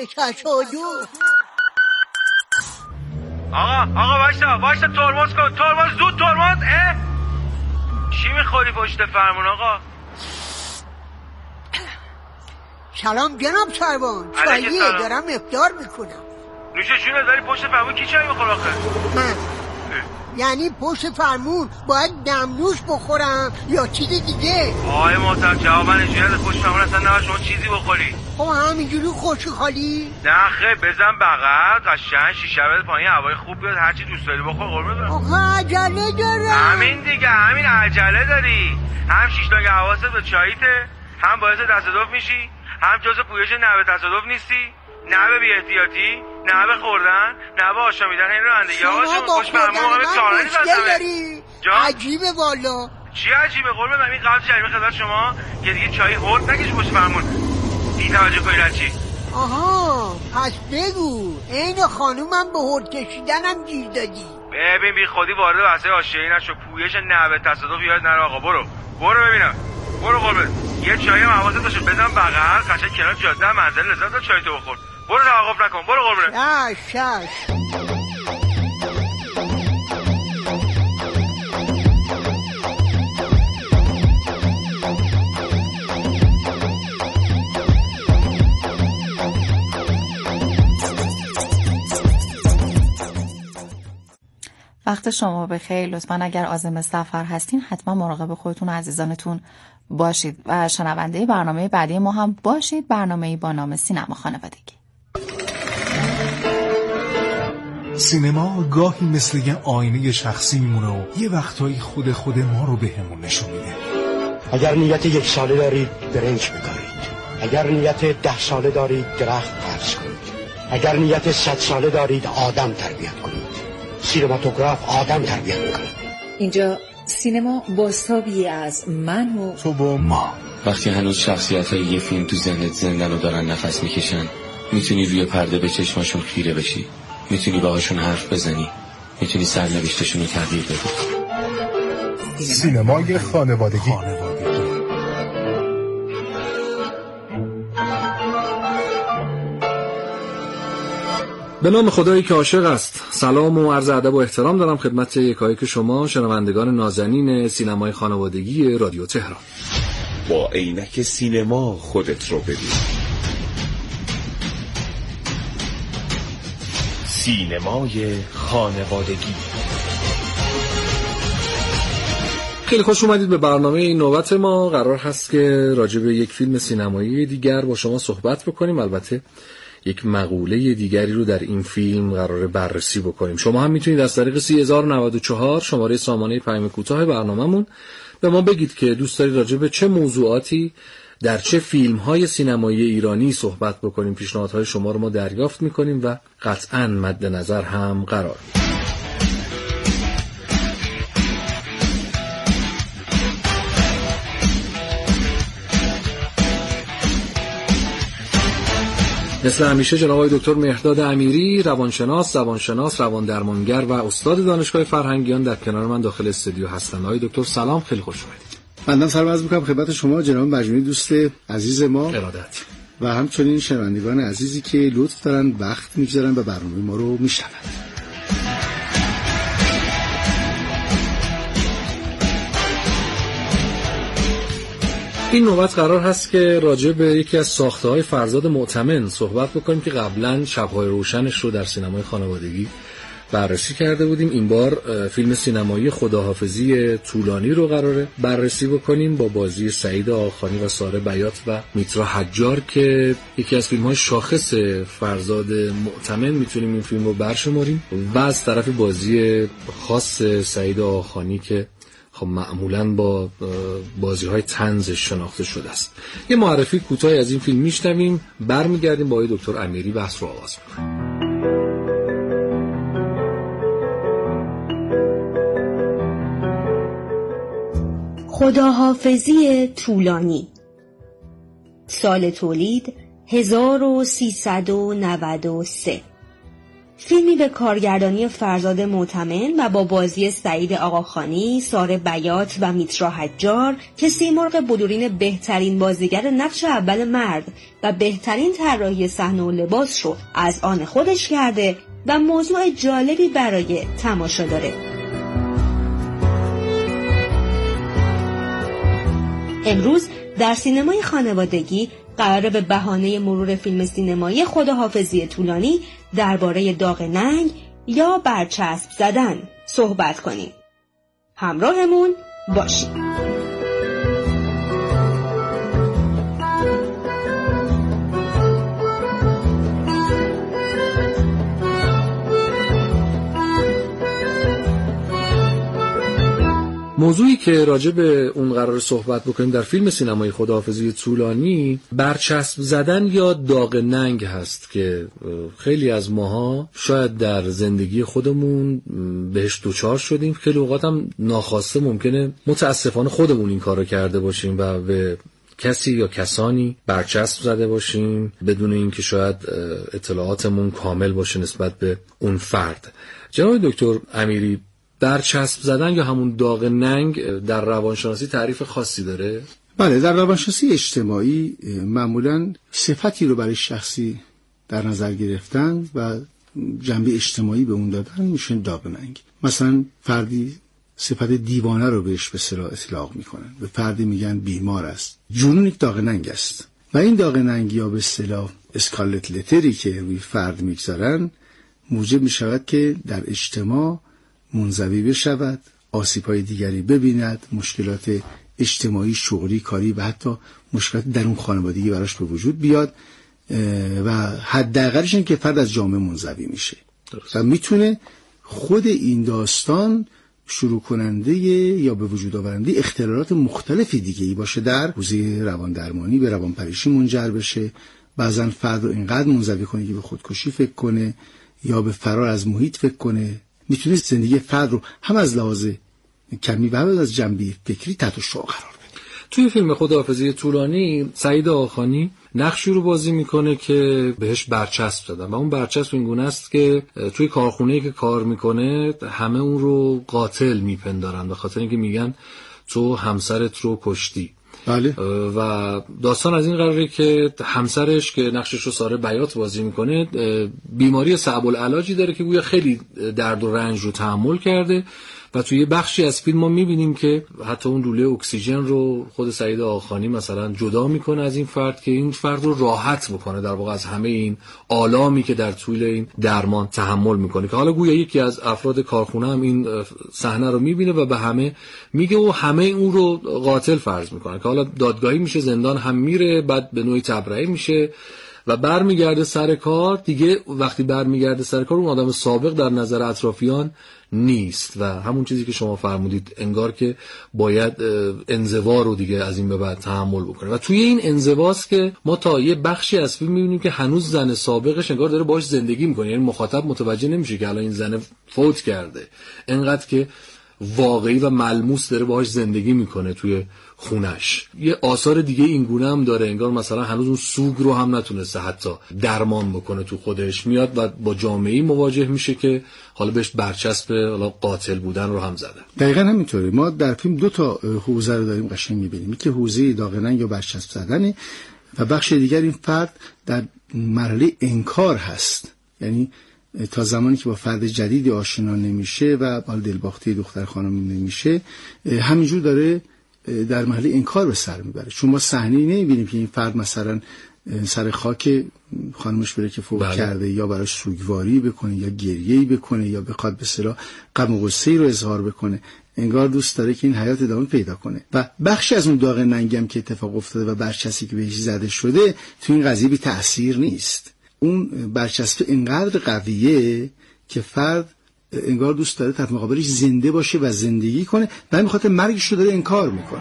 تصادف. آقا وایسا ترمز کن، زود ترمز. چی میخوری پشت فرمون آقا؟ سلام جناب سروان، چاییه دارم افطار میکنم. نوش جونه، داری پشت فرمون کی چای میخوره آخه؟ من یعنی پشت فرمون باید دمنوش بخورم یا چیز دیگه؟ آقای محترم جواب من اینجوری از پشت فرمون اصلا نباید شما چیزی بخوری. خب همینجوری خوشی خالی؟ نه خیلی، بزن بغل قشنگ شیشه بده پایین، هوای خوب بیاد، هرچی دوست داری بخور قربونت برم. آخه عجله دارم. همین دیگه، همین عجله داری. هم شیشتاگ حواست به چاییته، هم باعث تصادف میشی، هم جزء پویش نحوه تصادف نیستی، نحوه بی احتیاطی، نحوه خوردن، نحوه آشامیدن این رانندگی. آقا شما خوش فرمون داری. عجیبه والا. چی عجیبه قربون من؟ این قبل جریمه خدمت شما که دیگه چای هورد نکش پشت فرمون. بی توجه کنید چی؟ آها پس بگو عین خانومم به هورد کشیدنم گیر دادی. ببین بی خودی وارد بحث آشیایی نشو، پویش نحوه تصادف یاد نره آقا. برو ببینم، برو قربون. یه چایی هم حواست باشه، بزن بغل قشنگ کنار جاده منزل، لذت ببر چای تو بخور. برو توقف نکن، برو قربونه. شش وقت شما بخیر. لطفاً اگر عازم سفر هستین حتما مراقب خودتون و عزیزانتون باشید و شنونده برنامه بعدی ما هم باشید، برنامه‌ای با نام سینما خانوادگی. سینما گاهی مثل یه آینه شخصی میمونه و یه وقتایی خود ما رو بهمون نشون میده. اگر نیت 1 ساله دارید برنج بکارید، اگر نیت 10 ساله دارید درخت پرس کنید، اگر نیت 100 ساله دارید آدم تربیت کنید. سینماتوگراف آدم تربیت میکنه. اینجا سینما بازتابی از من و تو و ما. وقتی هنوز شخصیت‌های یه فیلم تو ذهنت زندن و دارن نفس میکشن، میتونی روی پرده به چشماشون خیره بشی، میتونی باهاشون حرف بزنی، میتونی سرنوشتشون رو تغییر بدی. سینمای خانوادگی. به نام خدایی که عاشق است. سلام و عرض ادب و احترام دارم خدمت یکایک شما شنوندگان نازنین سینمای خانوادگی رادیو تهران. با عینک سینما خودت رو ببین. سینمای خانوادگی. خیلی خوش اومدید به برنامه این نوبت ما. قرار هست که راجع به یک فیلم سینمایی دیگر با شما صحبت بکنیم. البته یک مقوله دیگری رو در این فیلم قراره بررسی بکنیم. شما هم میتونید از طریق 3094 شماره سامانه پیام کوتاه برنامه‌مون به ما بگید که دوست دارید راجع به چه موضوعاتی در چه فیلم‌های سینمایی ایرانی صحبت بکنیم. پیشنهادهای شما رو ما دریافت می‌کنیم و قطعاً مد نظر هم قرار می‌دیم. مثل همیشه جناب آقای دکتر مهرداد امیری، روانشناس، رواندرمانگر و استاد دانشگاه فرهنگیان در کنار من داخل استودیو هستند. آقای دکتر سلام، خیلی خوش اومدید. بنده سلام عرض می‌کنم خدمت شما جناب مجموعی دوست عزیز ما ارادت و همچنین شنوندگان عزیزی که لطف دارن وقت می‌گذارن و برنامه ما رو میشنون. این نوبت قرار هست که راجع به یکی از ساخته‌های فرزاد معتمن صحبت بکنیم که قبلا شب‌های روشنش رو در سینمای خانوادگی بررسی کرده بودیم. این بار فیلم سینمایی خداحافظی طولانی رو قراره بررسی بکنیم با بازی سعید آخانی و ساره بیات و میترا حجار که یکی از فیلم‌های شاخص فرزاد معتمن میتونیم این فیلم رو برشماریم و از طرف بازی خاص سعید آخانی که خب معمولاً با بازی‌های طنزش شناخته شده است. یه معرفی کوتاهی از این فیلم میشنویم، برمیگردیم با آقای دکتر امیری بحث رو آغاز می‌کنیم. خداحافظی طولانی. سال تولید 1393. فیلمی به کارگردانی فرزاد معتمن و با بازی سعید آقاخانی، ساره بیات و میترا حجار که سیمرغ بلورین بهترین بازیگر نقش اول مرد و بهترین طراحی صحنه و لباس رو از آن خودش کرده و موضوع جالبی برای تماشا داره. امروز در سینمای خانوادگی قراره به بهانه مرور فیلم سینمایی خداحافظی طولانی درباره داغ ننگ یا برچسب زدن صحبت کنیم. همراهمون باشید. موضوعی که راجع به اون قرار صحبت بکنیم در فیلم سینمایی خداحافظی طولانی برچسب زدن یا داغ ننگ هست که خیلی از ماها شاید در زندگی خودمون بهش دوچار شدیم. خیلی اوقات هم ناخواسته ممکنه متاسفانه خودمون این کارو کرده باشیم و به کسی یا کسانی برچسب زده باشیم بدون اینکه شاید اطلاعاتمون کامل باشه نسبت به اون فرد. جناب دکتر امیری، برچسب زدن یا همون داغ ننگ در روانشناسی تعریف خاصی داره؟ بله، در روانشناسی اجتماعی معمولاً صفتی رو برای شخصی در نظر گرفتن و جنبه اجتماعی به اون دادن میشه داغ ننگ. مثلا فردی صفت دیوانه رو بهش به اصطلاح اطلاق میکنن، به فردی میگن بیمار است. جنون یک داغ ننگ است و این داغ ننگ یا به اصطلاح اسکارلت لتری که روی فرد میگذارن موجب میشود که در اجتماع منزوی بشود، آسیب‌های دیگری ببیند، مشکلات اجتماعی، شغلی، کاری و حتی مشکلات درون خانوادگی براش به وجود بیاد و حداقلش این که فرد از جامعه منزوی میشه. درست. و میتونه خود این داستان شروع کننده یا به وجود آورنده اختلالات مختلفی دیگه ای باشه، در حوزه روان درمانی به روان پریشی منجر بشه. بعضا فرد رو اینقدر منزوی کنه که به خودکشی فکر کنه یا به فرار از محیط فکر کنه. میتونه زندگی فرد رو هم از لحاظ کمی و هم از جنبه فکری تحت شعاع قرار بده. توی فیلم خداحافظی طولانی سعید آقاخانی نقشی رو بازی میکنه که بهش برچسب زدن و اون برچسب این گونه است که توی کارخونه‌ای که کار میکنه همه اون رو قاتل میپندارن به خاطر اینکه میگن تو همسرت رو کشتی. بله. و داستان از این قراره که همسرش که نقشش رو ساره بیات بازی میکنه بیماری صعب العلاجی داره که گویا خیلی درد و رنج رو تحمل کرده و توی بخشی از فیلم ما میبینیم که حتی اون لوله اکسیژن رو خود سعید آقاخانی مثلا جدا میکنه از این فرد که این فرد رو راحت بکنه در واقع از همه این آلامی که در طول این درمان تحمل میکنه، که حالا گویا یکی از افراد کارخونه هم این صحنه رو میبینه و به همه میگه و همه اون رو قاتل فرض میکنه که حالا دادگاهی میشه، زندان هم میره، بعد به نوعی تبرئه میشه و برمیگرده سر کار. دیگه وقتی برمیگرده سر کار اون آدم سابق در نظر اطرافیان نیست و همون چیزی که شما فرمودید انگار که باید انزوا رو دیگه از این به بعد تحمل بکنه و توی این انزواست که ما تا یه بخشی از فیلم میبینیم که هنوز زن سابقش انگار داره باهاش زندگی میکنه، یعنی مخاطب متوجه نمیشه که الان این زن فوت کرده، انقدر که واقعی و ملموس داره باهاش زندگی میکنه توی خونش. یه آثار دیگه این گونه هم داره، انگار مثلا هنوز اون سوگ رو هم نتونسته حتی درمان بکنه تو خودش، میاد و با جامعه‌ای مواجه میشه که حالا بهش برچسب حالا قاتل بودن رو هم زده. دقیقاً همینطوره. ما در فیلم دو تا حوزه رو داریم قشنگ می‌بینیم، که حوزه داغ ننگ یا برچسب زدن و بخش دیگر این فرد در مرحله انکار هست، یعنی تا زمانی که با فرد جدیدی آشنا نمیشه و با دلباخته دختر خانم نمیشه همینجور داره در مرحله انکار به سر میبره. چون ما صحنه‌ای نمیبینیم که این فرد مثلا سر خاک خانمش بره که فوت کرده یا براش سوگواری بکنه یا گریه‌ای بکنه یا بخواد به اصطلاح غم و غصه‌ای رو اظهار بکنه. انگار دوست داره که این حیات ادامه پیدا کنه و بخشی از اون داغ ننگم که اتفاق افتاده و برچسبی که بهش زده شده تو این قضیه بی تأثیر نیست. اون برچسب اینقدر قویه که فرد انگار دوست داره طرف مقابلش زنده باشه و زندگی کنه و همین خاطر مرگش رو داره انکار میکنه.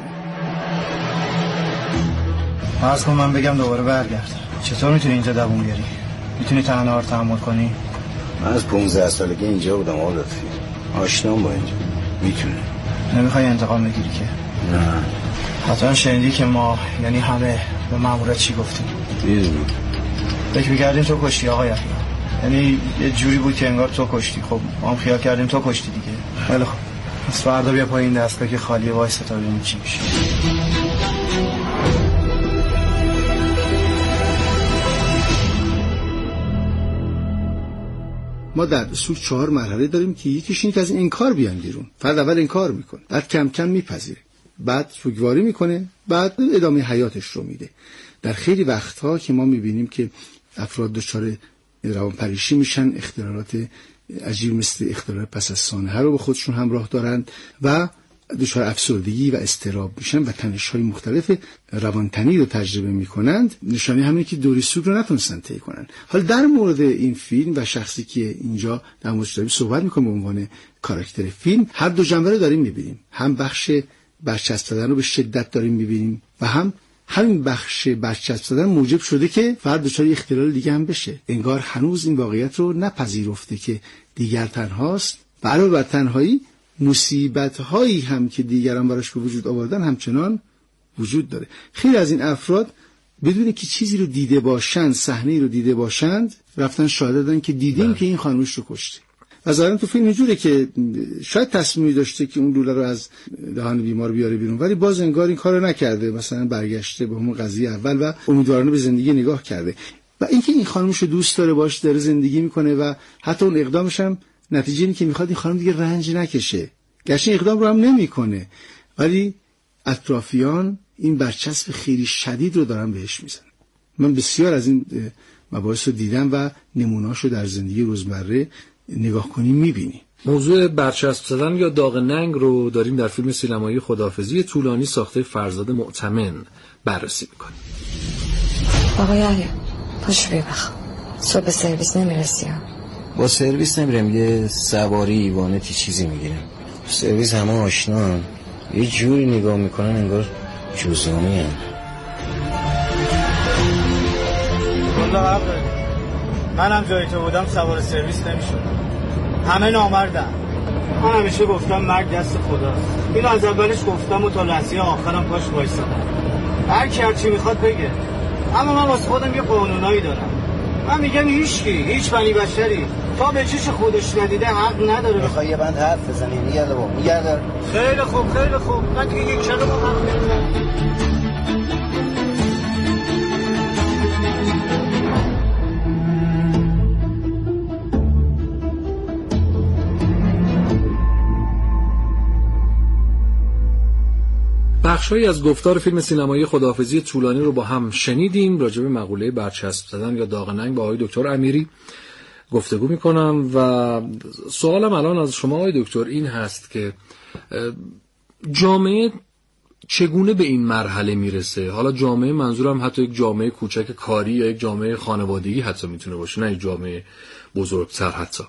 فرض کن من بگم دوباره برگرد، چطور میتونی اینجا دووم بیاری؟ میتونی تنها رو تحمل کنی؟ من از 15 سالگی اینجا بودم آقا لطفی، آشنام با اینجا. میتونه. نمیخوای انتقام بگیری که؟ نه. حتما شنیدی که ما یعنی همه به مامورات چی گفتیم؟ میدونم. فکر می‌کردیم تو کشتی آقا یحیی. یعنی یه جوری بود که انگار تو کشتی. خب ما هم خیال کردیم تو کشتی دیگه. خیلی خوب، پس فردا بیا پایین دستگاه که خالیه وایس تا ببینیم چی میشه. ما در اصول 4 مرحله داریم که یکیش اینه که از این انکار بیان بیرون. فرد اول انکار میکنه، بعد کم کم میپذیره، بعد سوگواری میکنه، بعد ادامه حیاتش رو میده. در خیلی وقتها که ما میبینیم که افراد دچار روانپریشی میشن، اختلالات عجیب مثل اختلال پس از سانحه رو به خودشون همراه دارند و دچار افسردگی و اضطراب میشن و تنش‌های مختلف روانتنی رو تجربه میکنند. نشانه همینه که دوری سوگ رو نتونستن طی کنن. حالا در مورد این فیلم و شخصی که اینجا در موردش داریم صحبت میکنیم به عنوان کاراکتر فیلم، هر دو جنبه رو داریم میبینیم. هم بخش برچسب زدن رو به شدت داریم میبینیم و هم همین بخش برچسب زدن موجب شده که فرد دچار اختلال دیگه هم بشه. انگار هنوز این واقعیت رو نپذیرفته که دیگر تنهاست و علاوه بر تنهایی مصیبت‌هایی هم که دیگران براش به وجود آوردن همچنان وجود داره. خیلی از این افراد بدون که چیزی رو دیده باشند، صحنه‌ای رو دیده باشند، رفتن شاهد دادن که دیدیم که این خانومش رو کشته. و ظاهراً تو فیلم اینجوره که شاید تصمیمی داشته که اون لوله رو از دهان بیمار بیاره بیرون، ولی باز انگار این کارو نکرده، مثلا برگشته به همون قضیه اول و امیدوارانه به زندگی نگاه کرده. و اینکه این خانومش رو دوست داره، باش داره زندگی میکنه و حتی اون اقدامش هم نتیجه اینه که میخواد این خانم دیگه رنج نکشه. گرچه اقدام رو هم نمیکنه، ولی اطرافیان این برچسب خیلی شدید رو دارن بهش میزنن. من بسیار از این مباحث رو دیدم و نمونه‌اشو در زندگی روزمره نگاه کنیم میبینی. موضوع برچسب زدن یا داغ ننگ رو داریم در فیلم سینمایی خداحافظی طولانی ساخته فرزاد معتمن بررسی میکنیم. آقای علی پاش بیا بخواه، صبح سرویس نمیرسی ها؟ با سرویس نمیرم، یه سواری ایوانتی چیزی میگیرم. سرویس همه آشنا یه جوری نگاه میکنن انگار جزامی هم. والله حقه، منم جای تو بودم سوار سرویس نمیشدم. همه نامردن. من همیشه گفتم مرگ دست خداست. اینو از اولش گفتم و تا لحظه آخرم پاش وایسادم. هر کی هر چی میخواد بگه، اما من واسه خودم یه قانونایی دارم. من میگم هیچ بنی بشری تا به چش خودش ندیده حق نداره. میخوای یه بند حرف بزنی میگرده. خیلی خوب من دیگه یک کلمه حرف نمیزنم. بخشایی از گفتار فیلم سینمایی خداحافظی طولانی رو با هم شنیدیم. راجع به مقوله برچسب زدن یا داغ ننگ با آقای دکتر امیری گفتگو میکنم و سوالم الان از شما آقای دکتر این هست که جامعه چگونه به این مرحله میرسه؟ حالا جامعه منظورم حتی یک جامعه کوچک کاری یا یک جامعه خانوادگی حتی میتونه باشه، نه یک جامعه بزرگتر. حتی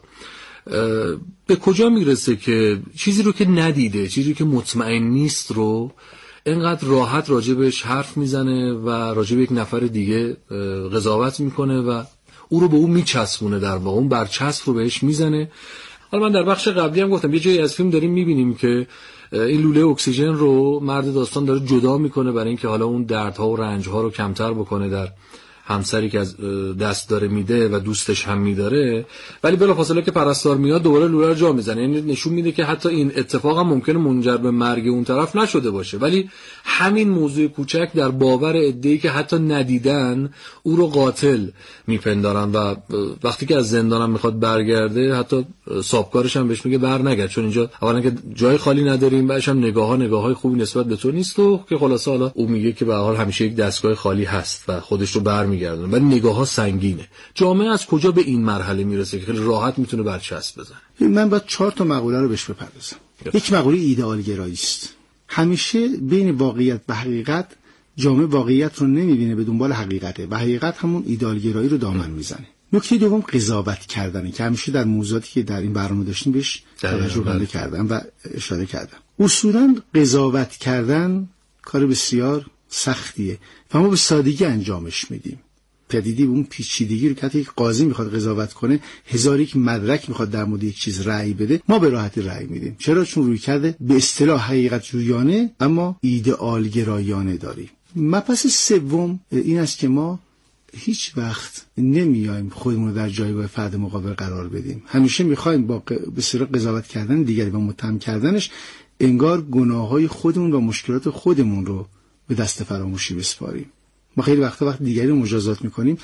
به کجا میرسه که چیزی رو که ندیده، چیزی که مطمئن نیست رو اینقدر راحت راجبش حرف میزنه و راجب یک نفر دیگه قضاوت میکنه و او رو به اون میچسبونه، در واقع اون برچسب رو بهش میزنه. حالا من در بخش قبلی هم گفتم یه جایی از فیلم داریم میبینیم که این لوله اکسیژن رو مرد داستان داره جدا میکنه برای اینکه حالا اون دردها و رنجها رو کمتر بکنه در همسری که از دست داره میده و دوستش هم میداره، ولی بلافاصله که پرستار میاد دوباره لوله رو جا میزنه. یعنی نشون میده که حتی این اتفاق هم ممکنه منجر به مرگ اون طرف نشده باشه، ولی همین موضوع کوچک در باور عده‌ای که حتی ندیدن او رو قاتل میپندارن و وقتی که از زندانم میخواد برگرده حتی صاحبکارش هم بهش میگه برنگرد، چون اینجا اولا که جای خالی نداریم، بعدش هم نگاه‌های خوبی نسبت به تو نیست و که خلاصه حالا او میگه که به هر حال همیشه یک دستگاه خالی هست و خودش رو برمیگردونه، ولی نگاه‌ها سنگینه. جامعه از کجا به این مرحله میرسه که خیلی راحت میتونه برچسب بزنه؟ من باید 4 تا مقوله رو بهش بپردازم. یک مقوله ایدئال گرایی است. همیشه بین واقعیت و حقیقت جامعه واقعیت رو نمیبینه، به دنبال حقیقته و حقیقت همون ایدئال گرایی رو دامن میزنه. نکته دوم قضاوت کردنه که همیشه در موضوعاتی که در این برنامه داشتیم بهش توجه کردم و اشاره کردم. اصولاً قضاوت کردن کار بسیار سختیه و ما به سادگی انجامش میدیم. پدیدی اون پیچیدگی رو که حتی یک قاضی میخواد قضاوت کنه، هزار یک مدرک میخواد در مورد یک چیز رأی بده، ما به راحتی رأی میدیم. چرا؟ چون روی کرده به اصطلاح حقیقت جویانه اما ایدئال گرایانه داریم. مبحث سوم این است که ما هیچ وقت نمیایم خودمون رو در جایگاه فرد مقابل قرار بدیم. همیشه میخوایم با به صورت قضاوت کردن دیگری و متهم کردنش انگار گناههای خودمون و مشکلات خودمون رو به دست فراموشی بسپاریم. ما خیلی وقت دیگری رو مجازات میکنیم،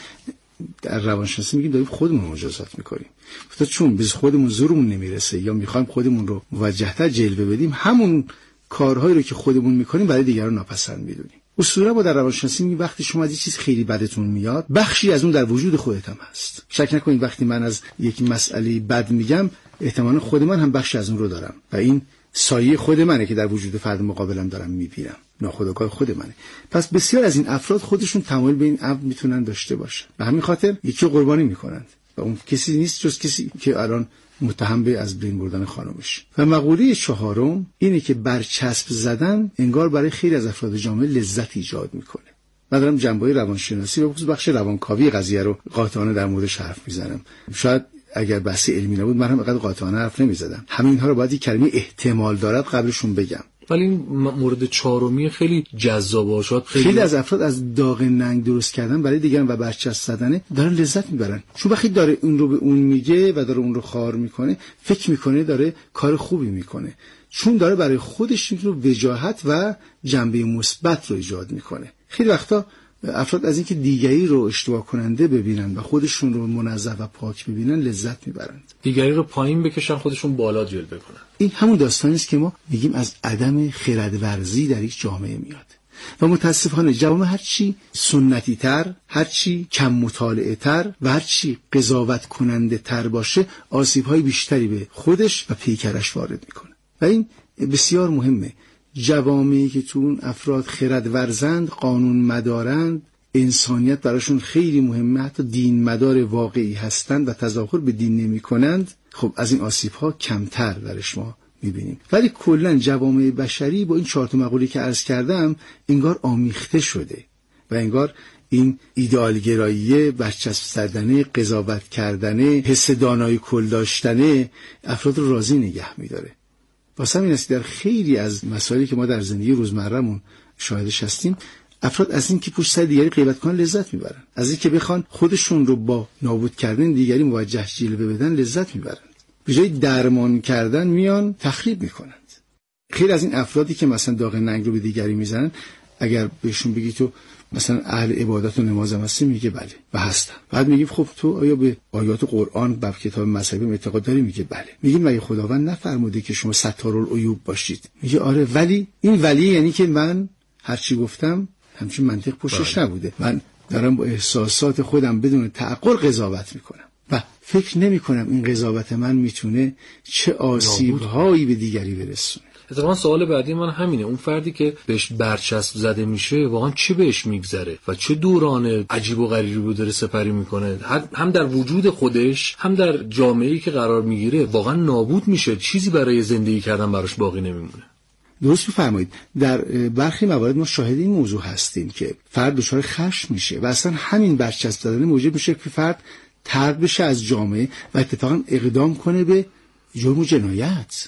در روانشناسی میگیم داریم خودمون رو مجازات میکنیم. چون به خودمون زورمون نمیرسه یا میخوایم خودمون رو موجه‌تر جلوه بدیم، همون کارهایی رو که خودمون میکنیم برای دیگران ناپسند میدونیم. اصولا با در روانشناسی میگیم وقتی شما از یه چیز خیلی بدتون میاد، بخشی از اون در وجود خودت هم هست. شک نکنید وقتی من از یک مسئله بد میگم، احتمالاً خود من هم بخشی از اون رو دارم و این سایه خود منه که در وجود فرد مقابلم دارم میبینم، ناخودآگاه خود منه. پس بسیار از این افراد خودشون تمایل به این امر میتونن داشته باشن، به همین خاطر یکی رو قربانی میکنن و اون کسی نیست جز کسی که الان متهم به از بین بردن خانمش. و مقوله چهارم اینه که برچسب زدن انگار برای خیلی از افراد جامعه لذت ایجاد میکنه. من دارم جنبه‌های روانشناسی و بخصوص بخش روانکاوی قضیه رو قاطعانه در موردش حرف میزنم. شاید اگر بحث علمی نبود من هم اینقدر قاطعانه حرف نمیزدم. همین ها رو باید یک کلمه احتمال دارد قبلشون بگم. ولی این مورد چهارمی خیلی جذابه. شاید خیلی از افراد از داغ ننگ درست کردن برای دیگران و برچسب زدن دارن لذت میبرن، چون وقتی داره اون رو به اون میگه و داره اون رو خار میکنه، فکر میکنه داره کار خوبی میکنه، چون داره برای خودش رو وجاهت و جنبه مثبت رو ایجاد میکنه. خیلی وقتا افراد از اینکه دیگری رو اشتباه کننده ببینن و خودشون رو منزه و پاک ببینن لذت میبرند. دیگری رو پایین بکشن، خودشون بالا جلوه کنن. این همون داستانی است که ما میگیم از عدم خردورزی در یک جامعه میاد. و متاسفانه جوامع هرچی سنتی تر، هرچی کم مطالعه تر و هرچی قضاوت کننده تر باشه، آسیب های بیشتری به خودش و پیکرش وارد میکنه. و این بسیار مهمه. جوامعی که تو اون افراد خرد ورزند، قانون مدارند، انسانیت براشون خیلی مهمه، حتی دین مدار واقعی هستند و تظاهر به دین نمی کنند، خب از این آسیب ها کمتر درش ما میبینیم. ولی کلا جوامع بشری با این 4 تا مقوله که عرض کردم انگار آمیخته شده و انگار این ایدئالگرایی، برچسب زدن، قضاوت کردن، حس دانایی کل داشتن افراد رو راضی نگه میداره. واسه همین است در خیلی از مسائلی که ما در زندگی روزمرهمون شاهدش هستیم، افراد از این که پشت سر دیگری غیبت کنن لذت میبرن، از این که بخوان خودشون رو با نابود کردن دیگری موجه جلوه بدن لذت میبرن، به جای درمان کردن میان تخریب میکنند. خیلی از این افرادی که مثلا داغ ننگ رو به دیگری میزنن، اگر بهشون بگی تو مثلا اهل عبادت و نماز هم هستی، میگه بله و هستم. بعد میگیم خب تو آیا به آیات قرآن و کتاب مذهبی اعتقاد داری؟ میگه بله. میگیم مگه خداوند نفرموده که شما ستارالعیوب باشید؟ میگه آره، ولی این ولی یعنی که من هرچی گفتم همچین منطق پشتش نبوده، من دارم با احساسات خودم بدون تعقل قضاوت میکنم و فکر نمیکنم این قضاوت من میتونه چه آسیب‌هایی به دیگری برسونه. اتفاقا سوال بعدی من همینه، اون فردی که بهش برچسب زده میشه واقعا چه بهش میگذره و چه دوران عجیب و غریبی رو داره سپری میکنه، هم در وجود خودش هم در جامعه‌ای که قرار میگیره واقعا نابود میشه، چیزی برای زندگی کردن براش باقی نمیمونه. درست می‌فرمایید. در برخی موارد ما شاهد این موضوع هستیم که فرد دچار خشم میشه و اصلا همین برچسب زدن موجب میشه که فرد طرد بشه از جامعه و اتفاقا اقدام کنه به جرم و جنایت.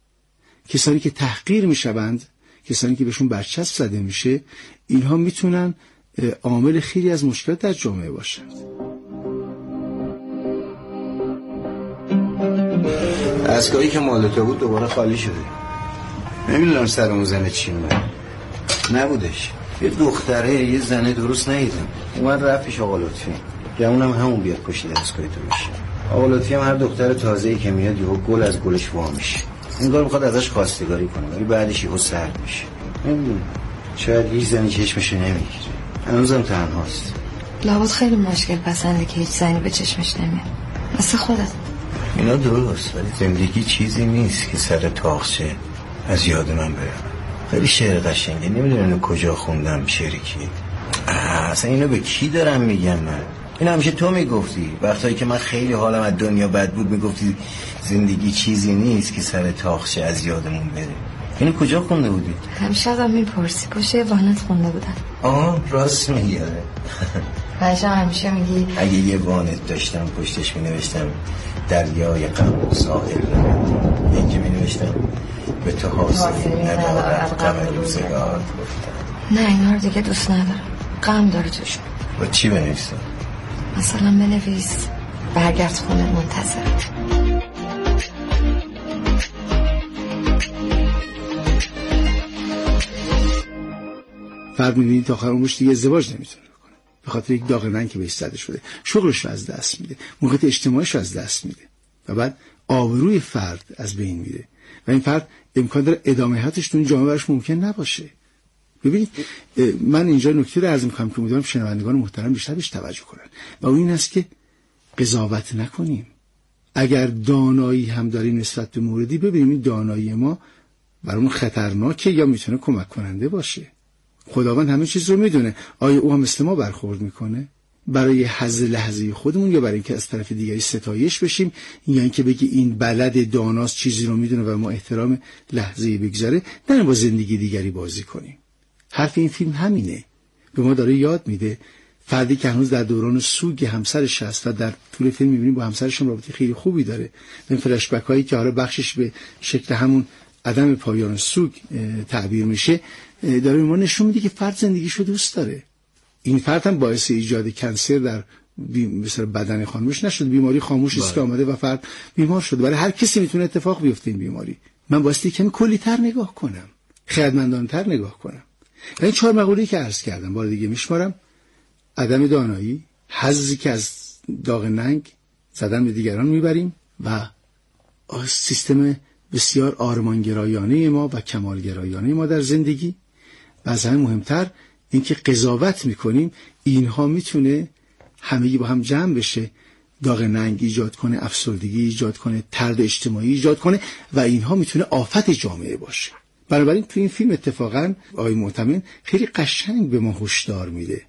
کسانی که تحقیر میشوند، کسانی که بهشون برچسب زده میشه، اینها میتونن عامل خیلی از مشکلات در جامعه باشند. دستگاهی که مال تو بود دوباره خالی شده. نمیدونم سرمون زنه چی اومد. نبودش. یه دختره، یه زنه درست ندیدم. اومد رفت پیش آقا لطفی. گمونم همون بیاد پشت دستگاه تو بشه. آقا لطفی هم هر دختر تازه‌ای که میاد یهو گل از گلش وا میشه. انگار میخواد ازش خواستگاری کنه، ولی بعدش یهو سرد میشه. نمیدونم. شاید هیچ زنی چشمشو نمیگیره. هنوزم تنهاست. لابد خیلی مشکل پسنده که هیچ زنی به چشمش نمیاد. مثل خودت. اینا درست، ولی زندگی چیزی نیست که سر تاخچه از یاد من بره. خیلی شعر قشنگه، نمیدونم اینو کجا خوندم، شعری کی. اصلا اینو به کی دارم میگم من؟ این همیشه تو میگفتی وقتایی که من خیلی حالم از دنیا بد بود، میگفتی زندگی چیزی نیست که سر تاخچه از یادمون بره. اینو کجا خونده بودی؟ همیشه ازم میپرسی، پشت وانت خونده بودم. راست میگی. همیشه میگی اگه یه وانت داشتم پشتش مینوشتم دریای غم و ساحل رود، اینکه مینوشتم به تو حاصلی ندارد غم روزگار. نه اینا رو دیگه دوست ندارم، غم داره توشون. با چی بنویسم؟ مثلا بنویس برگرد خونه منتظرت. فرد می‌بینید تا آخر عمرش دیگه ازدواج نمیتونه بکنه به خاطر یک داغ ننگ که بهش زده شده، شغلش رو از دست میده، موقعیت اجتماعیش رو از دست میده و بعد آبروی فرد از بین میره و این فرد امکان داره ادامه حیاتش تو این جامعه براش ممکن نباشه. ببینید من اینجا نکته رو عرض می‌کنم که امیدوارم شنوندگان محترم بیشتر بهش توجه کنن و اون این است که قضاوت نکنیم. اگر دانایی هم داریم نسبت به موردی، ببینیم این دانایی ما برامون خطرناکه یا میتونه کمک کننده باشه. خداوند همه چیز رو میدونه. آیا او هم مثل ما برخورد میکنه؟ برای حظ لحظه خودمون یا برای اینکه از طرف دیگری ستایش بشیم یا اینکه بگی این بلد داناست چیزی رو میدونه و ما احترام لحظه بگذره، نه با زندگی دیگری بازی کنیم. حرف این فیلم همینه. به ما داره یاد میده فردی که هنوز در دوران سوگ همسرش هست و در طول فیلم میبینیم با همسرش هم رابطه خیلی خوبی داره. این فلش بک هایی که حالا بخشش به شکل همون عدم پایان سوگ تعبیر میشه داره به ما نشون میده که فرد زندگیشو دوست داره. این فرد هم باعث ایجاد کنسر در مثلا بدن خانمش نشد، بیماری خاموش است که آمده و فرد بیمار شد. برای هر کسی میتونه اتفاق بیفته این بیماری. من بایستی کمی کلی‌تر نگاه کنم، خردمندان‌تر نگاه کنم. این 4 مقوله‌ای که عرض کردم بار دیگه میشمارم: عدم دانایی، حظی که از داغ ننگ زدن به دیگران میبریم و سیستم بسیار آرمانگرایانه ما و کمالگرایانه ما در زندگی و از همه مهمتر اینکه قضاوت میکنیم. اینها میتونه همگی با هم جمع بشه، داغ ننگ ایجاد کنه، افسردگی ایجاد کنه، طرد اجتماعی ایجاد کنه و اینها میتونه آفت جامعه باشه. بنابراین تو این فیلم اتفاقا آقای معتمن خیلی قشنگ به ما هشدار میده.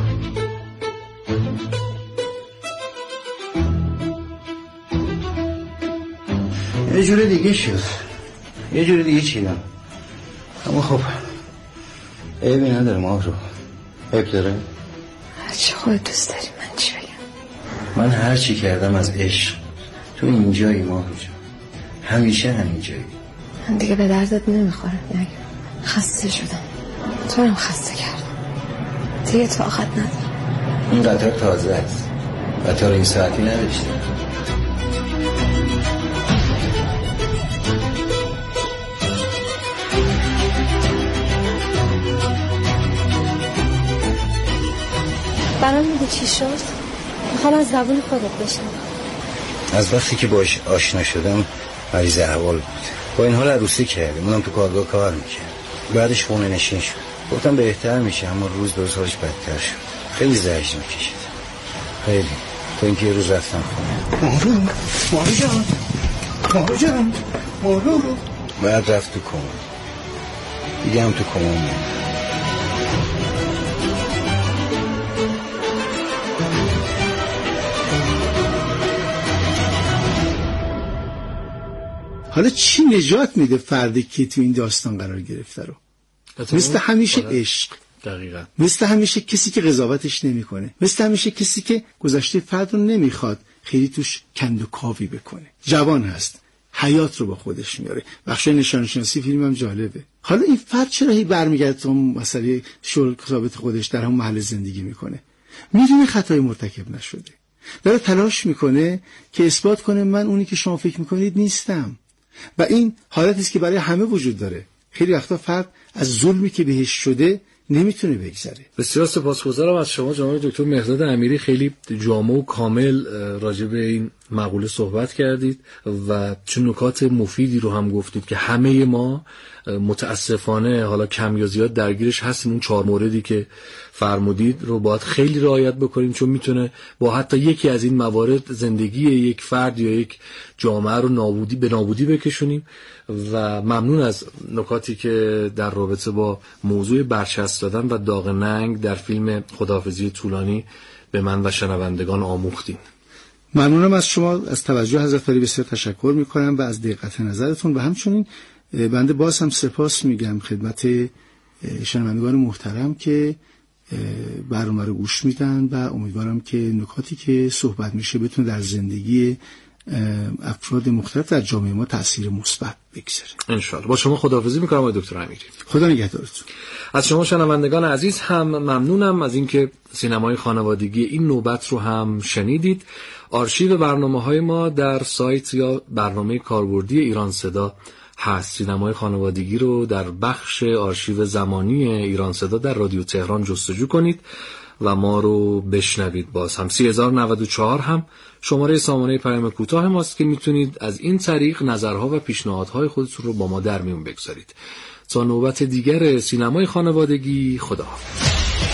یه جور دیگه شد، یه جور دیگه چیدم، اما خب عیبی نداره. ما رو عیب داره؟ هرچی خودت دوست داری. من چی بگم؟ من هر چی کردم از عشق. تو اینجایی ما رو همیشه همینجایی. من دیگه به دردت نمیخورم. نگه خسته شدم، تو هم خسته کردم دیگه، طاقت ندارم. این قطار تازه است، قطار این ساعتی نداشته. برام میگه چی شد؟ میخوام از زبون خودت بشنوم. از وقتی که باش آشنا شدم مریض احوال بود. با این حال عروسی کردیم، اونم تو کارگاه کار میکرد. بعدش خونه نشین شد. گفتم بهتر میشه، اما روز به روز حالش بدتر شد. خیلی زجر میکشید، خیلی. تا اینکه یه روز رفتم خونه. مارو بعد رفت تو کما. دیگه هم تو کما موند. حالا چی نجات میده فردی که تو این داستان قرار گرفته رو؟ مثل همیشه عشق. دقیقاً. مثل همیشه کسی که قضاوتش نمیکنه. مثل همیشه کسی که گذشته فرد رو نمیخواد خیلی توش کند و کاوی بکنه. جوان هست، حیات رو با خودش میاره. بخش نشانشناسی فیلم هم جالبه. حالا این فرد چرا هی برمیگرده تو مسئله شغل ثابت خودش در هم محل زندگی میکنه؟ میدونه خطای مرتکب نشده. داره تلاش میکنه که اثبات کنه من اونی که شما فکر میکنید نیستم. و این حالتی است که برای همه وجود داره. خیلی وقتا فرد از ظلمی که بهش شده نمیتونه بگذره. بسیار سپاسگزارم از شما جناب دکتر مهرداد امیری. خیلی جامع و کامل راجع به این مقوله صحبت کردید و چه نکات مفیدی رو هم گفتید که همه ما متاسفانه حالا کم یا زیاد درگیرش هستیم. اون 4 موردی که فرمودید رو باید خیلی رعایت بکنیم، چون میتونه با حتی یکی از این موارد زندگی یک فرد یا یک جامعه رو به نابودی بکشونیم. و ممنون از نکاتی که در رابطه با موضوع برچسب دادن و داغ ننگ در فیلم خداحافظی طولانی به من و شنوندگان آموختین. ممنونم از شما، از توجه حضرت علی بسیار تشکر میکنم و از دقت نظرتون و همچنین بنده باز هم سپاس میگم خدمت شنوندگان محترم که برنامه رو گوش میدن و امیدوارم که نکاتی که صحبت میشه بتونه در زندگی افراد مختلف در جامعه ما تأثیر مثبت بگذاره. ان شاء الله. با شما خداحافظی می‌کنم آقای دکتر امیری. خدا نگهدارتون. از شما شنوندگان عزیز هم ممنونم از اینکه سینمای خانوادگی این نوبت رو هم شنیدید. آرشیو برنامه‌های ما در سایت یا برنامه کاربردی ایران صدا هست. سینمای خانوادگی رو در بخش آرشیو زمانی ایران صدا در رادیو تهران جستجو کنید و ما رو بشنوید. باز هم 3094 هم شماره سامانه پیام کوتاه ماست که میتونید از این طریق نظرها و پیشنهادهای خودتون رو با ما در میون بگذارید. تا نوبت دیگر سینمای خانوادگی، خداحافظ.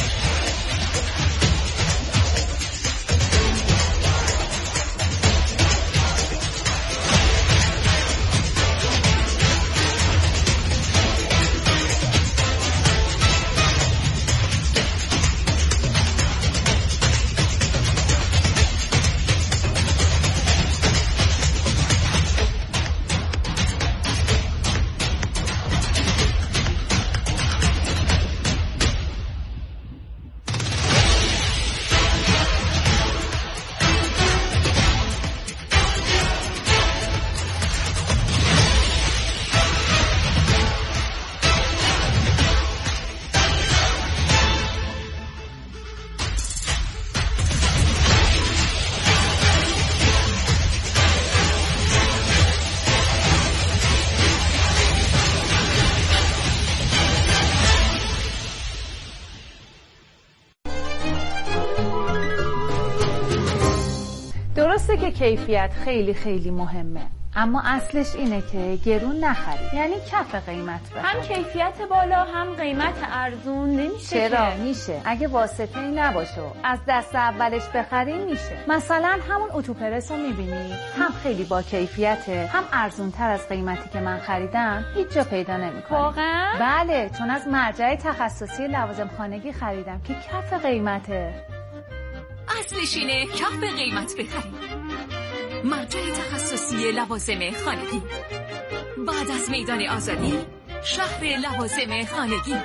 درسته که کیفیت خیلی خیلی مهمه، اما اصلش اینه که گرون نخرید، یعنی کف قیمت بخرید. هم کیفیت بالا هم قیمت ارزون نمیشه. چرا؟ میشه. اگه واسطه‌ای نباشه از دست اولش بخریم میشه. مثلا همون اتوپرس رو میبینی، هم خیلی با کیفیته، هم ارزونتر از قیمتی که من خریدم، هیچ جا پیدا نمی‌کنی. واقعا؟ بله، چون از مرجع تخصصی لوازم خانگی خریدم که کف قیمته. اصلش اینه کف قیمت بخریم. مرجع تخصصی لوازم خانگی، بعد از میدان آزادی، شهر لوازم خانگی.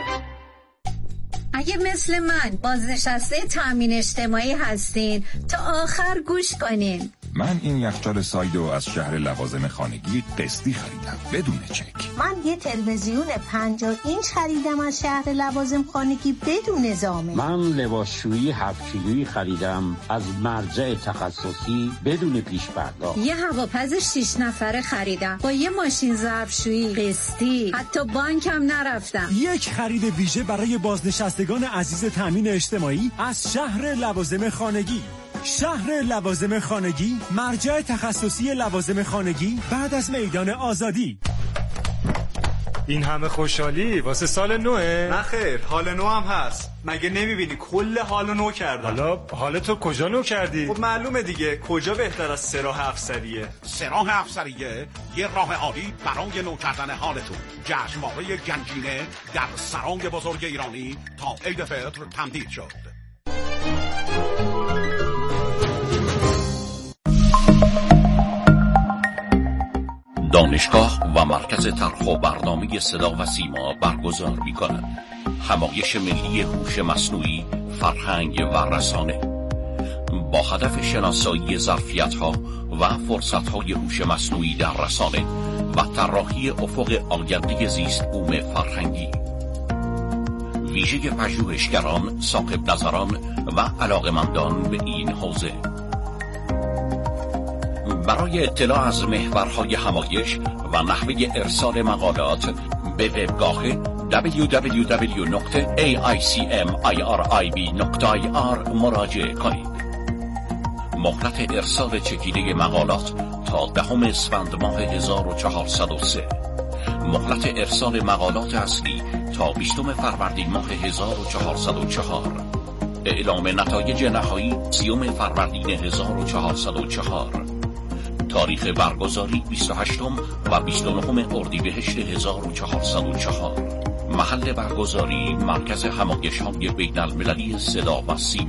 اگه مثل من بازنشسته تامین اجتماعی هستین تا آخر گوش کنین. من این یخچال سایدو از شهر لوازم خانگی قسطی خریدم بدون چک. من یه تلویزیون 50 اینچ خریدم از شهر لوازم خانگی بدون ضامن. من لباسشویی 7 کیلویی خریدم از مرجع تخصصی بدون پیش پرداخت. یه هواپز 6 نفره خریدم با یه ماشین ظرفشویی قسطی، حتی بانکم نرفتم. یک خرید ویژه برای بازنشستگان عزیز تامین اجتماعی از شهر لوازم خانگی. شهر لوازم خانگی، مرجع تخصصی لوازم خانگی، بعد از میدان آزادی. این همه خوشحالی واسه سال نوه؟ نه خیر، حال نو هم هست. مگه نمیبینی کل حال نو کردن؟ حالا تو کجا نو کردی؟ خب معلومه دیگه، کجا بهتر از سراح افسریه؟ سراح افسریه یه راه عالی برای نو کردن حالتون. جشنواره گنجینه در سرای بزرگ ایرانی تا عید فطر تمدید شد. دانشگاه و مرکز طرح و برنامه صدا و سیما برگزار می‌کند همایش ملی هوش مصنوعی، فرهنگ و رسانه با هدف شناسایی ظرفیت‌ها و فرصت‌های هوش مصنوعی در رسانه و طراحی افق آینده زیست بوم فرهنگی. ویژه پژوهشگران، صاحب نظران و علاقمندان به این حوزه. برای اطلاع از محورهای همایش و نحوه ارسال مقالات به وبگاه www.aicmirib.ir مراجعه کنید. مهلت ارسال چکیده مقالات تا 10 اسفند ماه 1403. مهلت ارسال مقالات اصلی تا 20 فروردین ماه 1404. اعلام نتایج نهایی 30 فروردین 1404. تاریخ برگزاری 28 و 29 اردیبهشت 1404. محل برگزاری مرکز همایش‌های بین‌المللی صدا و سیما.